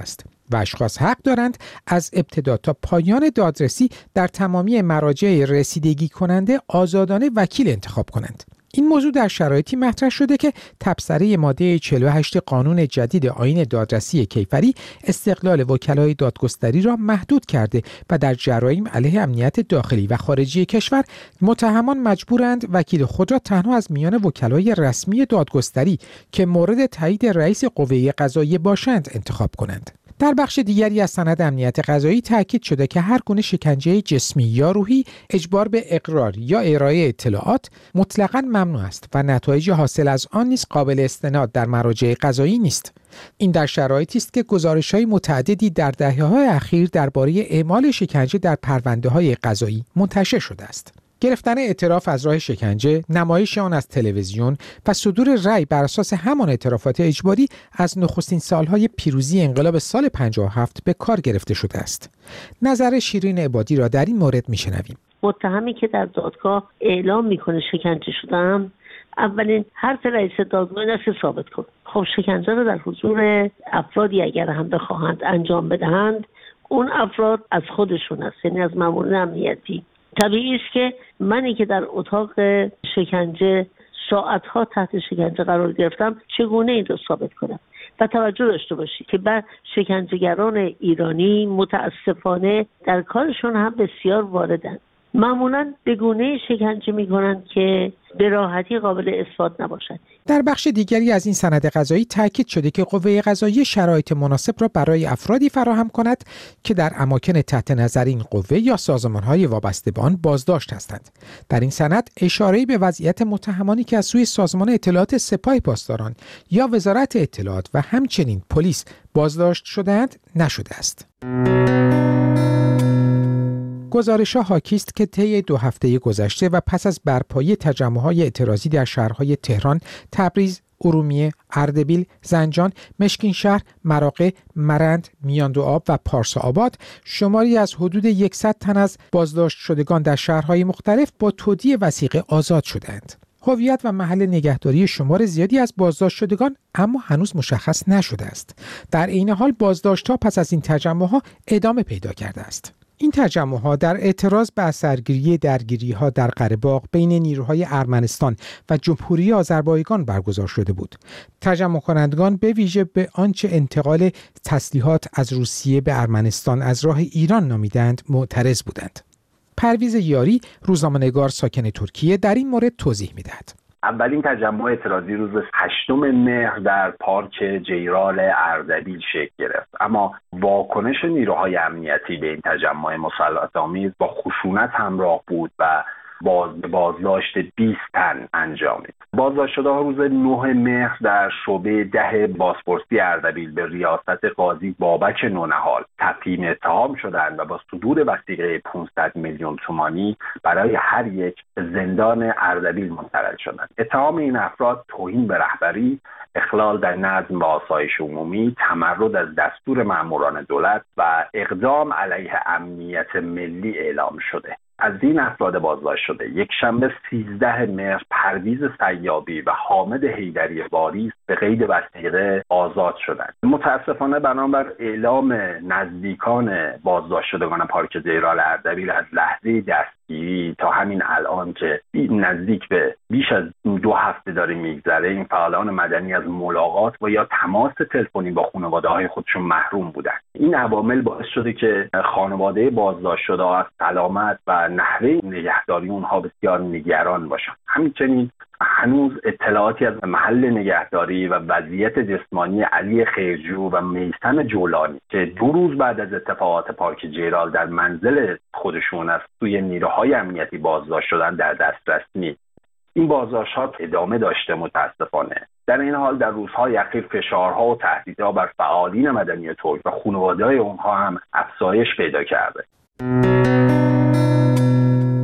و اشخاص حق دارند از ابتدا تا پایان دادرسی در تمامی مراجع رسیدگی کننده آزادانه وکیل انتخاب کنند. این موضوع در شرایطی مطرح شده که تبصره ماده چهل و هشت قانون جدید آیین دادرسی کیفری استقلال وکلای دادگستری را محدود کرده و در جرایم علیه امنیت داخلی و خارجی کشور متهمان مجبورند وکیل خود را تنها از میان وکلای رسمی دادگستری که مورد تایید رئیس قوه قضاییه باشند انتخاب کنند. در بخش دیگری از سند امنیت قضایی تاکید شده که هر گونه شکنجه جسمی یا روحی، اجبار به اقرار یا ارائه اطلاعات مطلقاً ممنوع است و نتایج حاصل از آن نیز قابل استناد در مراجع قضایی نیست. این در شرایطی است که گزارش‌های متعددی در دهه‌های اخیر درباره اعمال شکنجه در پرونده‌های قضایی منتشر شده است. گرفتن اعتراف از راه شکنجه، نمایش آن از تلویزیون و صدور رأی بر اساس همان اعترافات اجباری از نخستین سالهای پیروزی انقلاب سال پنجاه و هفت به کار گرفته شده است. نظر شیرین عبادی را در این مورد میشنویم. متهمی که در دادگاه اعلام میکنه شکنجه شدم، اولین حرف رئیس دادگاه این است که ثابت کن. خب شکنجه را در حضور افرادی اگر هم بخواهند انجام بدهند، اون افراد از خودشون است، یعنی از مامورین امنیتی. طبیعی است که منی که در اتاق شکنجه ساعتها تحت شکنجه قرار گرفتم چگونه این را ثابت کنم. و توجه داشته باشید که بعد شکنجهگران ایرانی متاسفانه در کارشون هم بسیار واردن. معمولاً به گونه شکنجه می‌کنند که به راحتی قابل اثبات نباشد. در بخش دیگری از این سند قضایی تاکید شده که قوه قضاییه شرایط مناسب را برای افرادی فراهم کند که در اماکن تحت نظر این قوه یا سازمان‌های وابسته به آن بازداشت هستند. در این سند اشاره‌ای به وضعیت متهمانی که از سوی سازمان اطلاعات سپاه پاسداران یا وزارت اطلاعات و همچنین پلیس بازداشت شده‌اند نشده است. گزارش‌ها حاکی است که طی دو هفته گذشته و پس از برپایی تجمع‌های اعتراضی در شهرهای تهران، تبریز، ارومیه، اردبیل، زنجان، مشکین شهر، مراغه، مرند، میاندوآب و پارسا-آباد، شماری از حدود صد تن از بازداشت شدگان در شهرهای مختلف با تودیع وثیقه آزاد شدند. هویت و محل نگهداری شمار زیادی از بازداشت شدگان اما هنوز مشخص نشده است. در عین حال بازداشت‌ها پس از این تجمع‌ها ادامه پیدا کرده است. این تجمع‌ها در اعتراض به اثرگیری درگیری‌ها در قره‌باغ بین نیروهای ارمنستان و جمهوری آذربایجان برگزار شده بود. تجمع کنندگان به ویژه به آنچه انتقال تسلیحات از روسیه به ارمنستان از راه ایران نامیدند معترض بودند. پرویز یاری، روزنامه‌نگار ساکن ترکیه، در این مورد توضیح می‌دهد. اولین تجمع اعتراضی روز هشتم مهر در پارک جیرال اردبیل شکل گرفت، اما واکنش نیروهای امنیتی به این تجمع مسلط‌آمیز با خشونت همراه بود و باز بازداشت بیست تن انجامید. بازداشت شده‌ها روز نه مهر در شعبه ده بازپرسی اردبیل به ریاست قاضی بابک نونهال تقدیم اتهام شدند و با صدور وثیقه پانصد میلیون تومانی برای هر یک زندان اردبیل منتقل شدند. اتهام این افراد توهین به رهبری، اخلال در نظم و آسایش عمومی، تمرد از دستور ماموران دولت و اقدام علیه امنیت ملی اعلام شده. از این افراد بازداشت شده یک شنبه سیزده مهر پرویز سیابی و حامد حیدری واریس به قید وثیقه آزاد شدند. متاسفانه بنابر اعلام نزدیکان بازداشت شدگان پارک جیرال اردبیل از لحظه دستگیری تا همین الان که نزدیک به بیش از دو هفته داره میگذره، این فعالان مدنی از ملاقات و یا تماس تلفنی با خانواده‌های خودشون محروم بودند. این عوامل باعث شده که خانواده بازداشت شده از سلامت و نحوه نگهداری اونها بسیار نگران باشن. همچنین هنوز اطلاعاتی از محل نگهداری و وضعیت جسمانی علی خیرجو و میثم جولانی که دو روز بعد از اتفاقات پارک جیرال در منزل خودشون از سوی نیروهای امنیتی بازداشت شدن در دسترس نیست. این بازداشت‌ها ادامه داشته متاسفانه. در این حال در روزهای اخیر فشارها و تهدیدها بر فعالین مدنی ترک و خانواده‌های اونها هم افزایش پیدا کرده.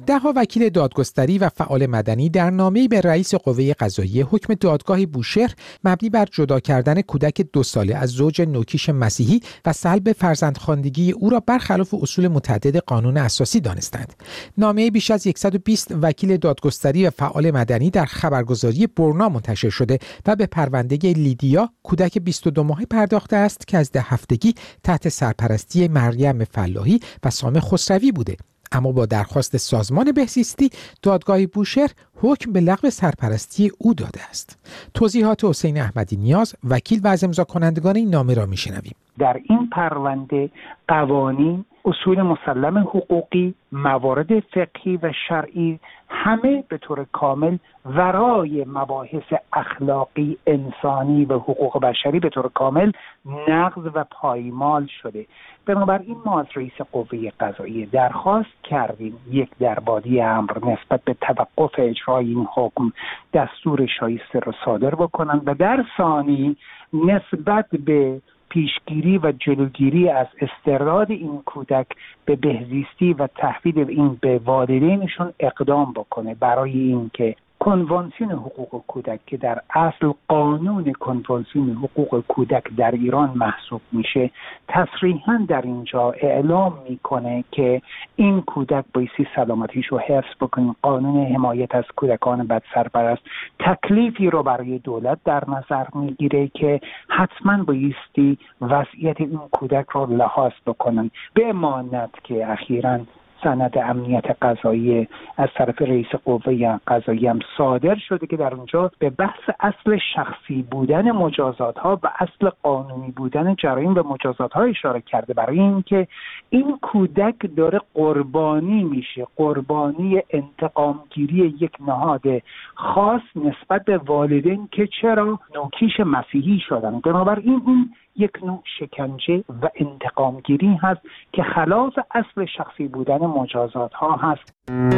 ده‌ها وکیل دادگستری و فعال مدنی در نامه‌ای به رئیس قوه قضاییه حکم دادگاه بوشهر مبنی بر جدا کردن کودک دو ساله از زوج نوکیش مسیحی و سلب فرزندخواندگی او را برخلاف اصول متعدد قانون اساسی دانستند. نامه بیش از صد و بیست وکیل دادگستری و فعال مدنی در خبرگزاری برنا منتشر شده و به پرونده لیدیا کودک بیست و دو ماهه پرداخته است که از ده هفتگی تحت سرپرستی مریم فلاحی و سام خسروی بوده. اما با درخواست سازمان بهزیستی دادگاه بوشهر حکم به لغو سرپرستی او داده است. توضیحات حسین احمدی نیاز وکیل و از امضا کنندگان این نامه را میشنویم. در این پرونده قوانین، اصول مسلم حقوقی، موارد فقهی و شرعی همه به طور کامل ورای مباحث اخلاقی، انسانی و حقوق بشری به طور کامل نقض و پایمال شده. بنابراین ما از رئیس قوه قضاییه درخواست کردیم یک دربادی امر نسبت به توقف اجرای این حکم دستور شایسته را صادر بکنند و در ثانی نسبت به پیشگیری و جلوگیری از استرداد این کودک به بهزیستی و تحویل این به والدینشون اقدام بکنه برای اینکه کنوانسیون حقوق کودک که در اصل قانون کنوانسیون حقوق کودک در ایران محسوب میشه تصریحاً در اینجا اعلام میکنه که این کودک بایستی سلامتیش رو حفظ بکنه. قانون حمایت از کودکان بد سرپرست تکلیفی رو برای دولت در نظر میگیره که حتما بایستی وضعیت این کودک رو لحاظ بکنن، به امانت که اخیراً سند امنیت قضایی از طرف رئیس قوه قضاییه هم صادر شده که در اونجا به بحث اصل شخصی بودن مجازات ها و اصل قانونی بودن جرایم و مجازات ها اشاره کرده، برای اینکه این کودک داره قربانی میشه، قربانی انتقامگیری یک نهاد خاص نسبت به والدین که چرا نوکیش مسیحی شدن. بنابراین این یک نوع شکنجه و انتقامگیری هست که خلاف اصل شخصی بودن مجازات ها هست.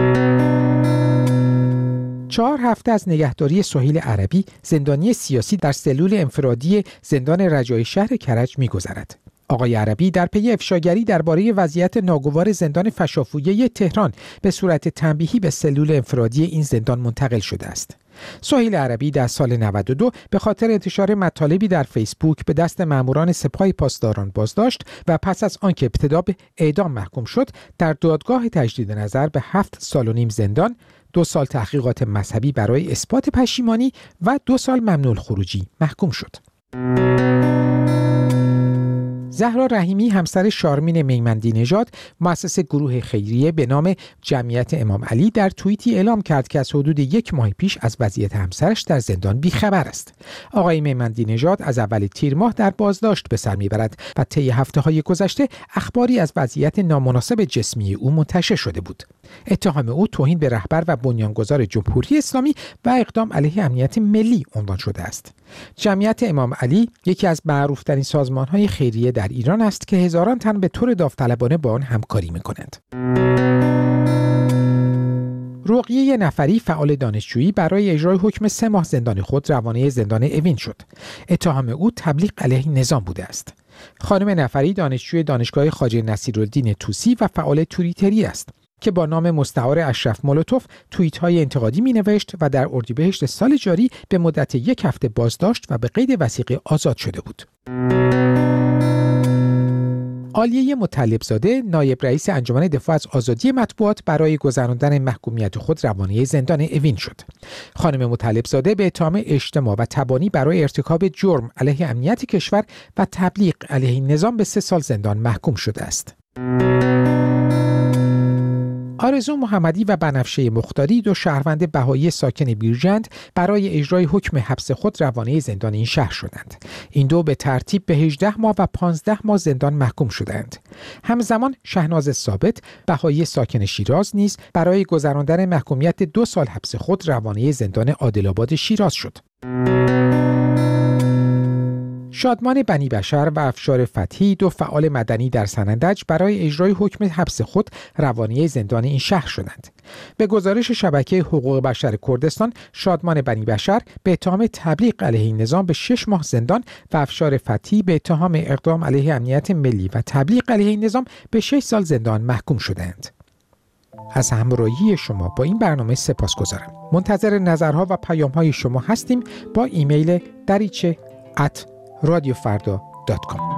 چهار هفته از نگهداری سهیل عربی، زندانی سیاسی در سلول انفرادی زندان رجایی شهر کرج می‌گذرد. آقای عربی در پی افشاگری درباره وضعیت ناگوار زندان فشافویه تهران به صورت تنبیهی به سلول انفرادی این زندان منتقل شده است. سهیل عربی در سال نود و دو به خاطر انتشار مطالبی در فیسبوک به دست ماموران سپاه پاسداران بازداشت و پس از آنکه ابتدا به اعدام محکوم شد، در دادگاه تجدید نظر به هفت سال و نیم زندان، دو سال تحقیقات مذهبی برای اثبات پشیمانی و دو سال ممنوع الخروجی محکوم شد. زهرا رحیمی همسر شارمین میمندی نژاد، مؤسس گروه خیریه به نام جمعیت امام علی، در توییتی اعلام کرد که از حدود یک ماه پیش از وضعیت همسرش در زندان بیخبر است. آقای میمندی نژاد از اول تیر ماه در بازداشت به سر میبرد و طی هفته‌های گذشته اخباری از وضعیت نامناسب جسمی او منتشر شده بود. اتهام او توهین به رهبر و بنیانگذار جمهوری اسلامی و اقدام علیه امنیت ملی عنوان شده است. جمعیت امام علی یکی از معروف‌ترین سازمان‌های خیریه در ایران است که هزاران تن به طور داوطلبانه با آن همکاری می‌کنند. رقیه نفری، فعال دانشجویی، برای اجرای حکم سه ماه زندان خود روانه زندان اوین شد. اتهام او تبلیغ علیه نظام بوده است. خانم نفری دانشجوی دانشگاه خواجه نصیرالدین طوسی و فعال توییتری است که با نام مستعار اشرف مولوتوف توییت‌های انتقادی می‌نوشت و در اردیبهشت سال جاری به مدت یک هفته بازداشت و به قید وثیقه آزاد شده بود. عالیه مطلبزاده، نایب رئیس انجمن دفاع از آزادی مطبوعات، برای گذراندن محکومیت خود روانه زندان اوین شد. خانم مطلبزاده به اتهام اجتماع و تبانی برای ارتکاب جرم علیه امنیت کشور و تبلیغ علیه نظام به سه سال زندان محکوم شده است. آرزو محمدی و بنفشه مختاری، دو شهروند بهایی ساکن بیرجند، برای اجرای حکم حبس خود روانه زندان این شهر شدند. این دو به ترتیب به هجده ماه و پانزده ماه زندان محکوم شدند. همزمان شهناز ثابت، بهایی ساکن شیراز، نیز برای گذراندن محکومیت دو سال حبس خود روانه زندان عادل‌آباد شیراز شد. شادمان بنی بشر و افشار فتحی، دو فعال مدنی در سنندج، برای اجرای حکم حبس خود روانه زندان این شهر شدند. به گزارش شبکه حقوق بشر کردستان، شادمان بنی بشر به اتهام تبلیغ علیه نظام به شش ماه زندان و افشار فتحی به اتهام اقدام علیه امنیت ملی و تبلیغ علیه نظام به شش سال زندان محکوم شدند. از همراهی شما با این برنامه سپاسگزارم. منتظر نظرها و پیام‌های شما هستیم با ایمیل دریچه ات رادیو فردا دات کام.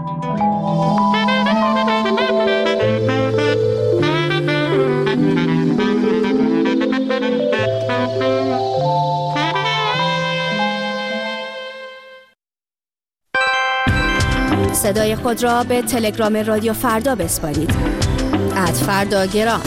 صدای خود را به تلگرام رادیو فردا بسپارید. ات فرداگرام.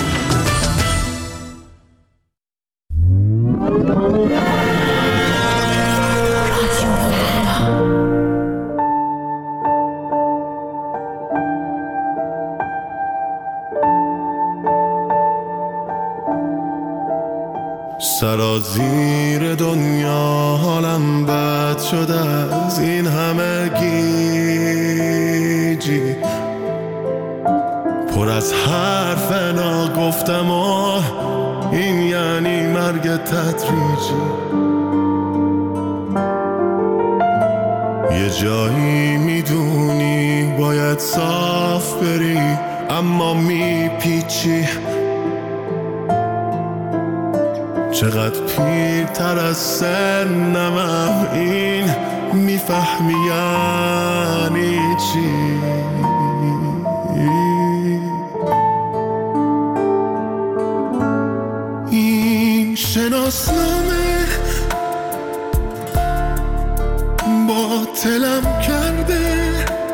سرازیر دنیا حالم بد شده از این همه گیجی، پر از حرف ناگفتم و این یعنی مرگ تدریجی. یه جایی میدونی باید صاف بری اما میپیچی، چقدر پیرتر از سنمم این میفهمی یعنی چی. این شناسنامه باطلم کرده،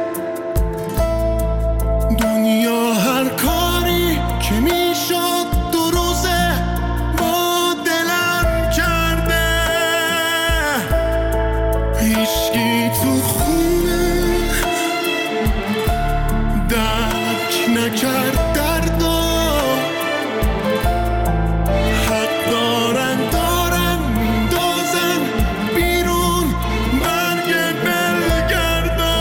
دنیا هر کاری که میشد دو روزه با دلم کرده. هیچکی تو خونه درک نکرد درد و حق دارن دارن میندازن بیرون برگ بلگردا.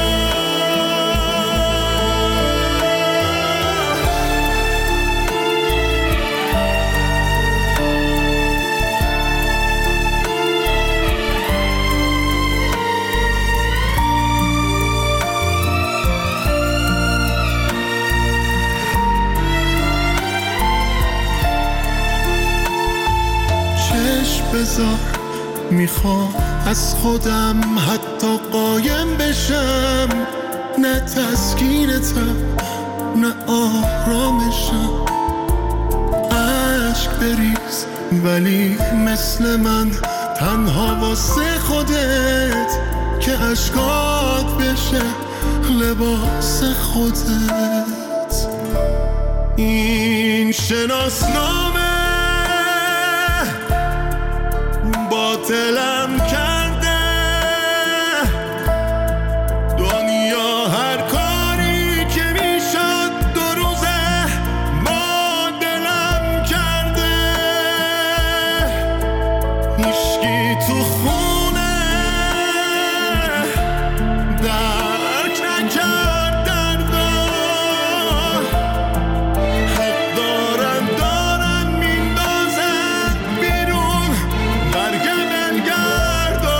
چشم بذار میخوام از خودم حتی قایم بشم، نه تسکینتم نه آرامشم. عشق بریز ولی مثل من تنها واسه خودت که عشقات بشه لباس خودت. این شناسنامه باطلم کرده، دنیا هر کاری که میشد دو روزه با دلم کرده. هیچکی تو خونه درک نکرد دردا، حق دارن دارن میندازن بیرون برگ بلگردا.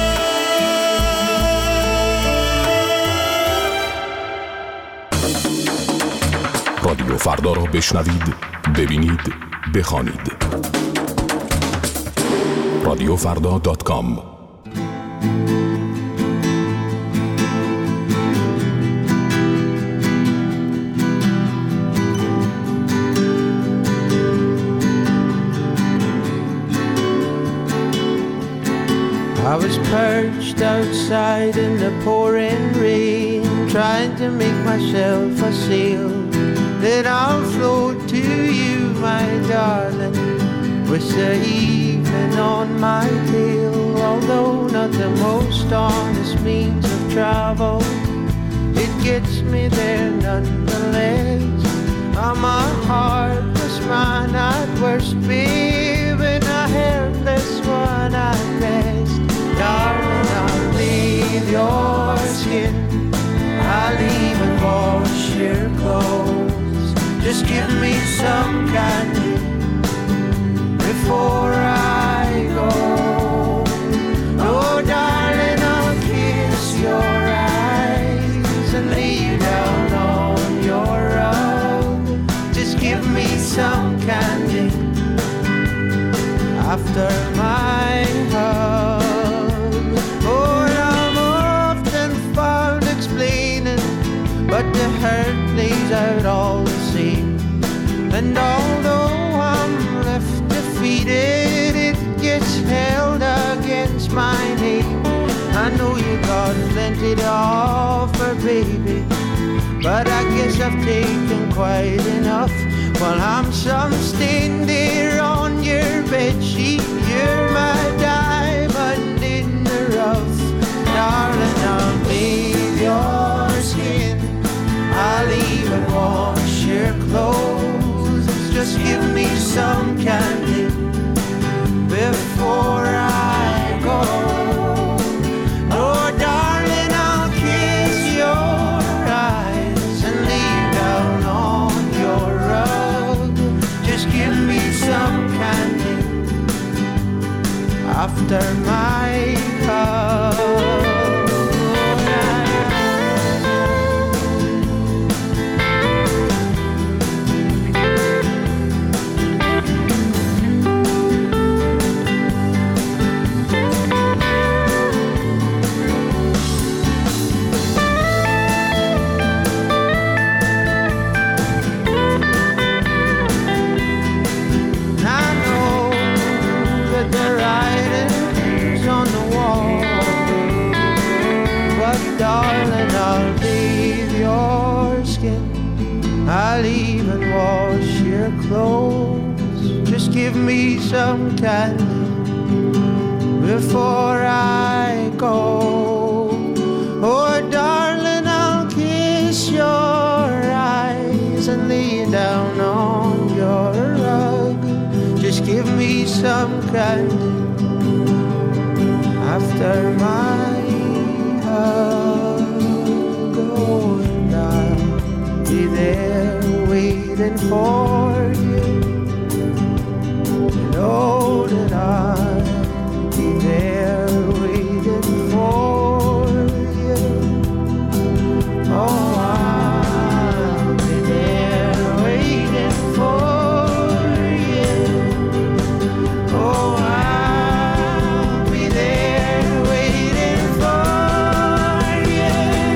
رادیو فردا را بشنوید، ببینید، بخوانید. رادیو فردا دات کام. I was perched outside in the pouring rain, trying to make myself a sail that I'll float to you, my darling, with the evening on my tail. Although not the most honest means of travel, it gets me there nonetheless. I'm a heartless man at worst, babe, and a helpless one at best. Darling, I'll leave your skin, I'll even wash your clothes. Just give me some candy before I go. Oh, darling, I'll kiss your eyes and lay you down on your rug. Just give me some candy after my hug. Oh, I'm often found explaining, but the hurt plays out all the same. And although I'm left defeated, it gets held against my name. I know you got plenty to offer, baby, but I guess I've taken quite enough. While I'm some stain there on your bedsheet, you're my diamond in the rough. Darling, I'll bathe your skin, I'll even wash your clothes. Just give me some candy before I go. Oh, darling, I'll kiss your eyes and lay down on your rug. Just give me some candy after my hug. Darling, I'll bathe your skin, I'll even wash your clothes. Just give me some candy before I go. Oh, darling, I'll kiss your eyes and lay down on your rug. Just give me some candy after my going down, be there waiting for you. You know that I'll be there waiting for you. Oh, I'll be there waiting for you. Oh, I'll be there waiting for you.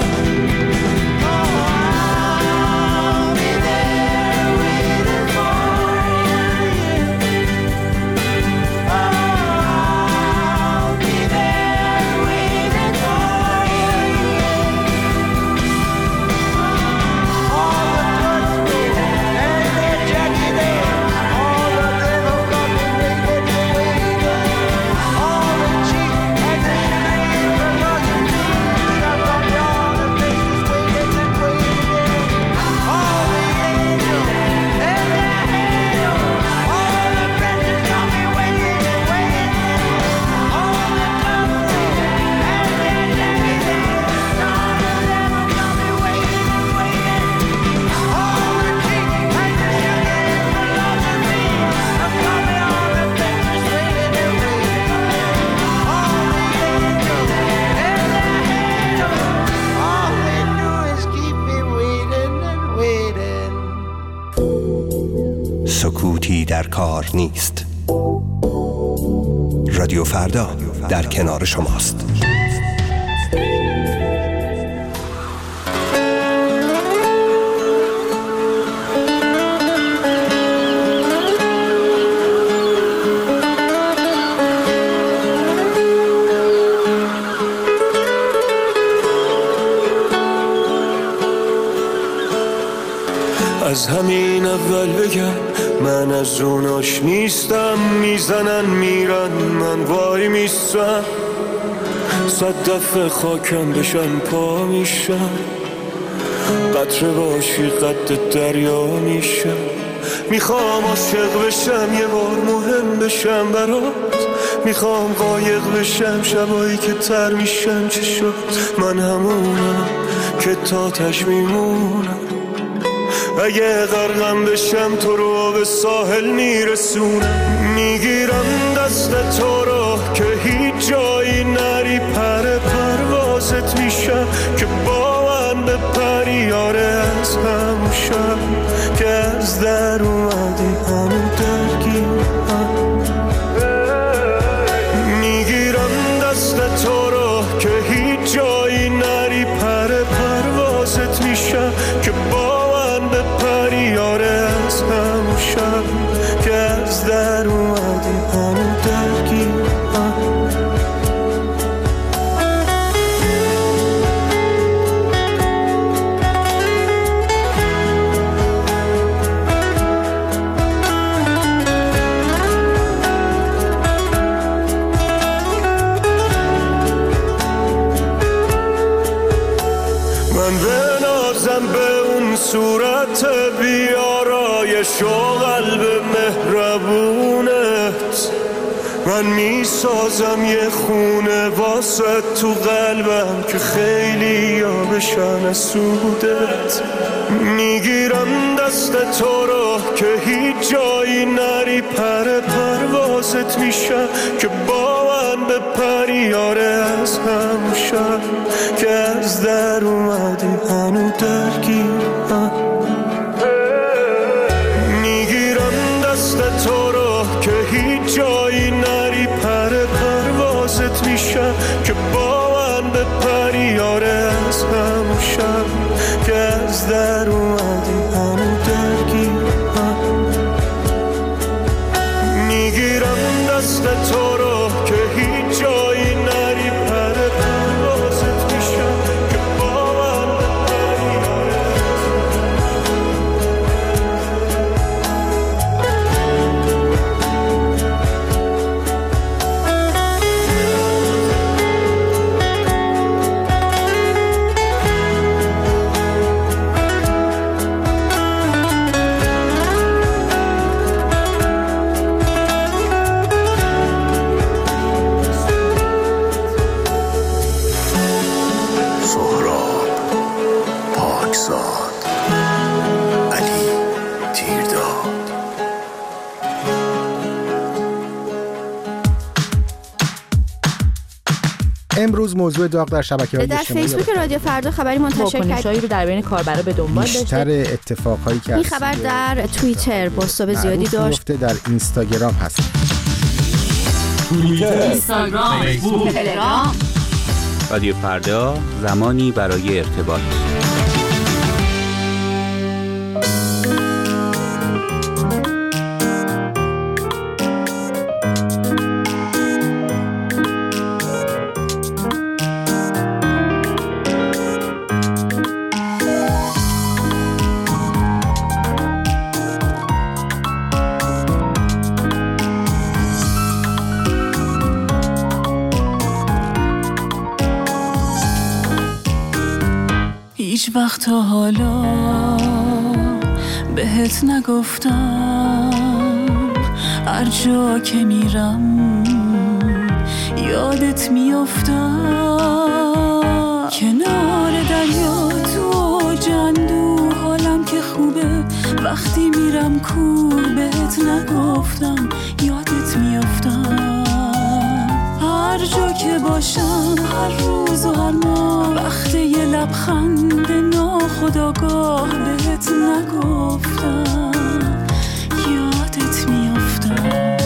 سکوتی در کار نیست. رادیو فردا در کنار شماست. از همین اول بگم من از اوناش نیستم، میزنن میرن من وای میستم، صد دفعه خاکم بشن پا میشم، قطره باشی قد دریا میشم، میخوام عاشق بشم یه بار مهم بشم برات، میخوام قایق بشم شبایی که تر میشم چه شد، من همونم که تا تش میمونم، اگه غرقم بشم تو رو به ساحل میرسونم، میگیرم دست تو رو که هیچ جایی نری، پر پروازت میشم که با من به پریاره از همون شب که از در اومدی همون درگیر هم. اومدی هنو درگیر. من بنازم به اون صورت بیارایش و قلب مهربونت، من میسازم یه خونه واسه تو قلبم که خیلی یا بشن سودت. میگیرم دست تو رو که هیچ جایی نری، پر پروازت میشم که با من به پریاره از هم شد که از در اومدی هنو درگیر. میگیرم دست تو رو که هیچ جایی نری، پر پروازت میشم که با من به پریاره از هم شد که از در اومدی هنو درگیر. میگیرم دست تو رو که هیچ جایی نری، پر پروازت میشم که با من به پریاره. امروز موضوع داغ در شبکه‌های اجتماعی در فیسبوک رادیو فردا خبری منتشر کرد واکنش‌هایی رو در بین کاربرا به دنبال داشته. بیشتر اتفاقایی که این خبر در توییتر بازتاب زیادی داشت. در اینستاگرام هست. توییتر، اینستاگرام، فیسبوک، تلگرام. رادیو فردا، زمانی برای ارتباط. هیچ وقت تا حالا بهت نگفتم، هر جا که میرم یادت میافتم. کنار دریا تو جندو حالم که خوبه، وقتی میرم کو بهت نگفتم یادت میافتم. هر جا که باشم هر روز و هر ماه، وقت یه لبخند ناخودآگاه بهت نگفتم یادت میافتم.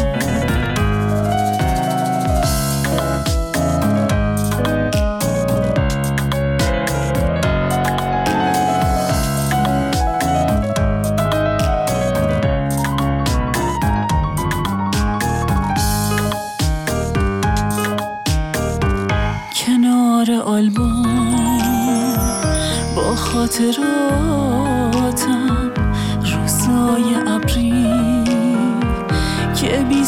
کنار آلبوم با خاطراتم، روزای ابری که بی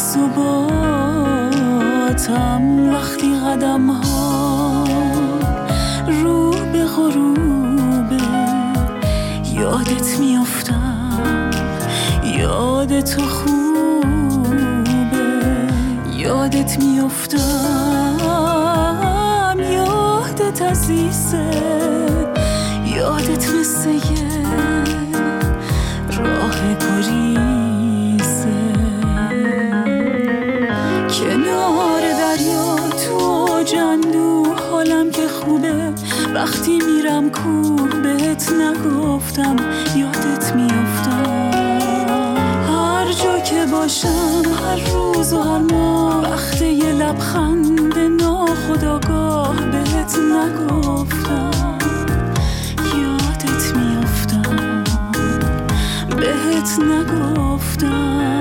ثباتم، وقتی قدم ها رو به غروبه یادت میافتم. یاد تو خوبه یادت میافتم. یادت عزیزه یادت مثل یه راه گریزه. کنار دریا تو جندو حالم که خوبه، وقتی میرم کوه بهت نگفتم یادت میافتم. هر جا که باشم هر روز و هر ماه، وقت یه لبخند ناخودآگاه بهت نگفتم یادت میافتم. بهت نگفتم